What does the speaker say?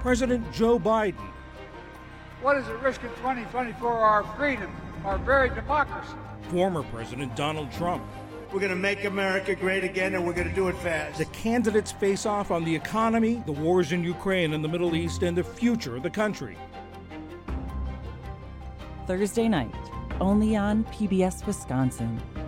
President Joe Biden. What is the risk in 2020 for our freedom, our very democracy? Former President Donald Trump. We're going to make America great again, and we're going to do it fast. The candidates face off on the economy, the wars in Ukraine and the Middle East, and the future of the country. Thursday night, only on PBS Wisconsin.